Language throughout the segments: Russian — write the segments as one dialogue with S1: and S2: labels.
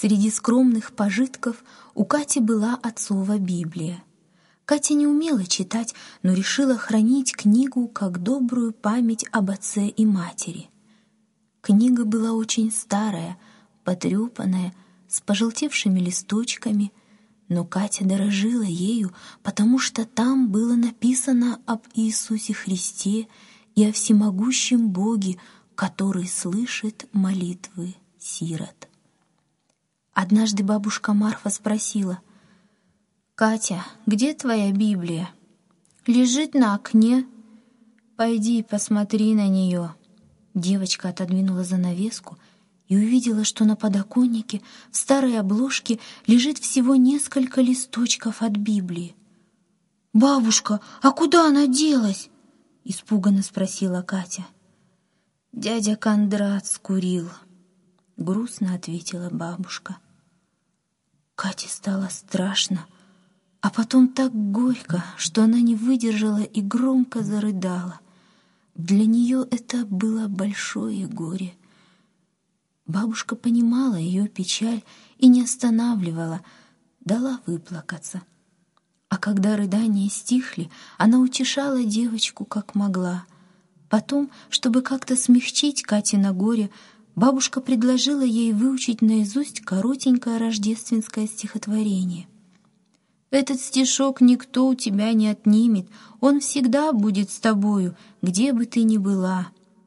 S1: Среди скромных пожитков у Кати была отцова Библия. Катя не умела читать, но решила хранить книгу как добрую память об отце и матери. Книга была очень старая, потрепанная, с пожелтевшими листочками, но Катя дорожила ею, потому что там было написано об Иисусе Христе и о всемогущем Боге, который слышит молитвы сирот. Однажды бабушка Марфа спросила: «Катя, где твоя Библия?» «Лежит на окне». «Пойди посмотри на нее». Девочка отодвинула занавеску и увидела, что на подоконнике в старой обложке лежит всего несколько листочков от Библии. «Бабушка, а куда она делась?» — испуганно спросила Катя. «Дядя Кондрат скурил», — грустно ответила бабушка. Кате стало страшно, а потом так горько, что она не выдержала и громко зарыдала. Для нее это было большое горе. Бабушка понимала ее печаль и не останавливала, дала выплакаться. А когда рыдания стихли, она утешала девочку как могла. Потом, чтобы как-то смягчить Катино горе, бабушка предложила ей выучить наизусть коротенькое рождественское стихотворение. «Этот стишок никто у тебя не отнимет, он всегда будет с тобою, где бы ты ни была».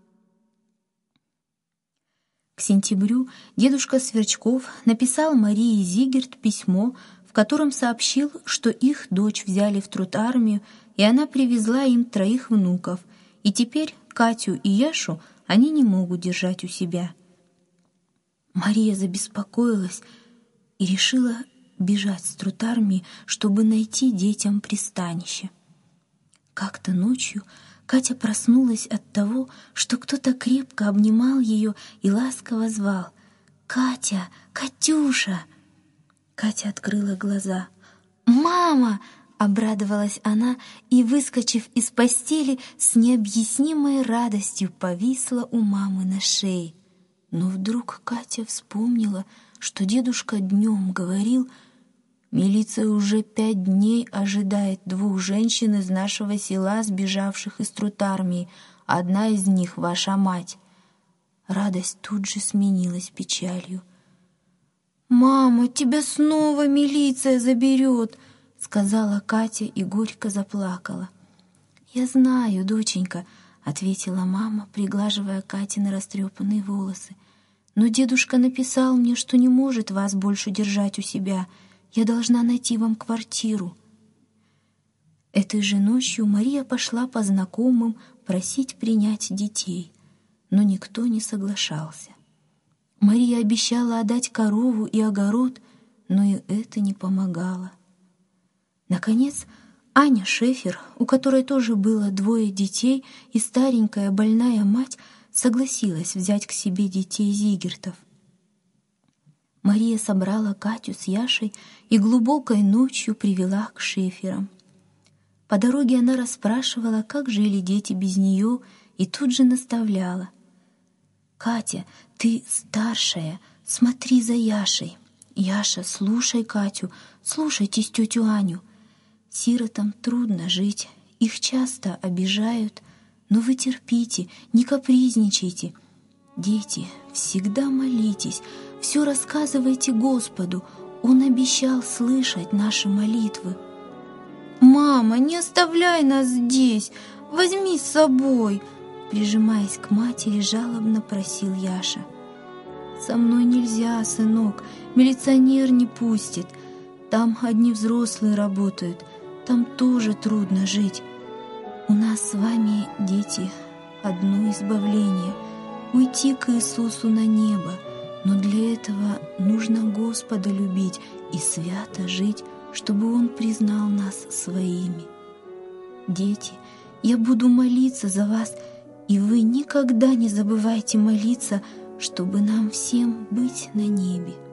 S1: К сентябрю дедушка Сверчков написал Марии Зигерт письмо, в котором сообщил, что их дочь взяли в трудармию, и она привезла им 3 внуков, и теперь Катю и Яшу они не могут держать у себя. Мария забеспокоилась и решила бежать с трудармии, чтобы найти детям пристанище. Как-то ночью Катя проснулась от того, что кто-то крепко обнимал ее и ласково звал: «Катя! Катюша!» Катя открыла глаза. «Мама!» — обрадовалась она и, выскочив из постели, с необъяснимой радостью повисла у мамы на шее. Но вдруг Катя вспомнила, что дедушка днем говорил: «Милиция уже 5 дней ожидает 2 женщин из нашего села, сбежавших из трудармии. Одна из них — ваша мать». Радость тут же сменилась печалью. «Мама, тебя снова милиция заберет!» — сказала Катя и горько заплакала. «Я знаю, доченька», — ответила мама, приглаживая Катины растрепанные волосы. «Но дедушка написал мне, что не может вас больше держать у себя. Я должна найти вам квартиру». Этой же ночью Мария пошла по знакомым просить принять детей, но никто не соглашался. Мария обещала отдать корову и огород, но и это не помогало. Наконец, Аня Шефер, у которой тоже было 2 детей, и старенькая больная мать, согласилась взять к себе детей Зигертов. Мария собрала Катю с Яшей и глубокой ночью привела к Шеферам. По дороге она расспрашивала, как жили дети без нее, и тут же наставляла: «Катя, ты старшая, смотри за Яшей. Яша, слушай Катю, слушайтесь тетю Аню. Сиротам трудно жить, их часто обижают, но вы терпите, не капризничайте. Дети, всегда молитесь, все рассказывайте Господу, Он обещал слышать наши молитвы». «Мама, не оставляй нас здесь, возьми с собой», — прижимаясь к матери, жалобно просил Яша. «Со мной нельзя, сынок, милиционер не пустит. Там одни взрослые работают, там тоже трудно жить. У нас с вами, дети, одно избавление — уйти к Иисусу на небо, но для этого нужно Господа любить и свято жить, чтобы Он признал нас своими. Дети, я буду молиться за вас, и вы никогда не забывайте молиться, чтобы нам всем быть на небе».